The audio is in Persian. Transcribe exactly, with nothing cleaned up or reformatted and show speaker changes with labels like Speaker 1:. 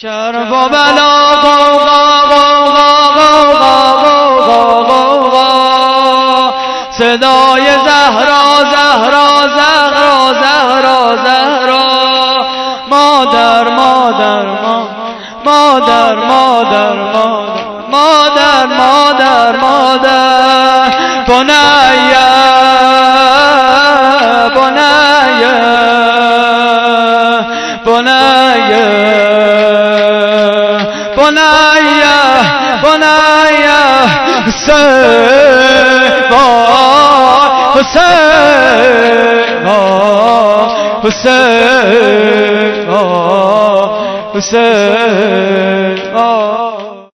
Speaker 1: کرب و بلا قوقا قوقا قوقا قوقا قوقا صدای زهرا زهرا زهرا زهرا زهرا مادر مادر مادر مادر مادر مادر مادر بنیه بنیه بنیه بنیه بنیه حسین حسین حسین حسین